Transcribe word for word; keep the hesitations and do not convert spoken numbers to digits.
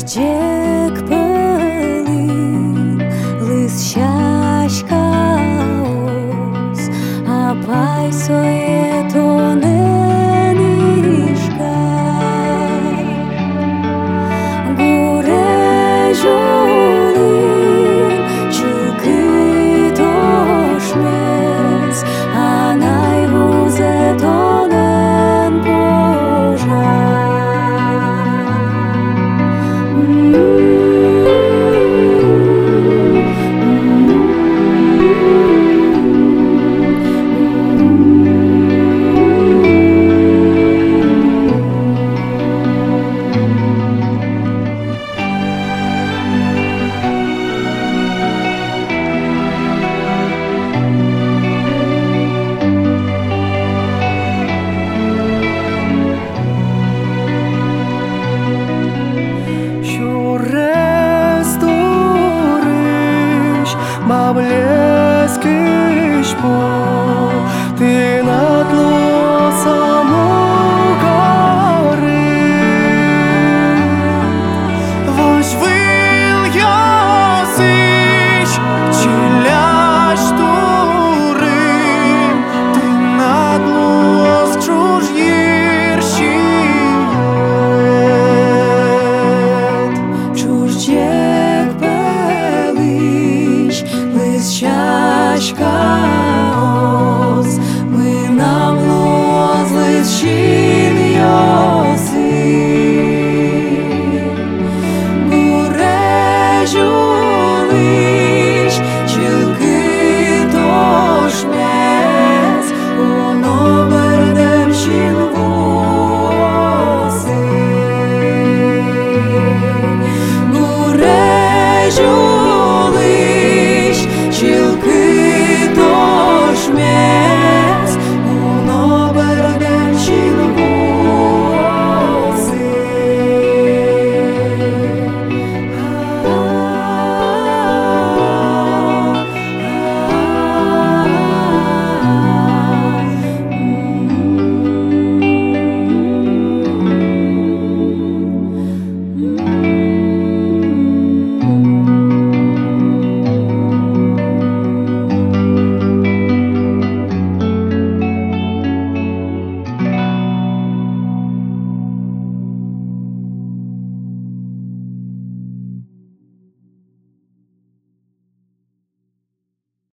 Чуждек пылин, лыс чачкаос, апай соетонен ишка. Гуре жолин, чылкы тошмес, анай вузетонен пожар. Блескиш по ти над лосом у гори. Вось вил ясиш, чиляш турим, ти над лос чужгіршієт. Чуждек пелиш, лис чачкаос, ми нам лоз лис чин йоси. Гуре жулиш, чилки тошмес, оно бердем чин воси. Гуре жулиш,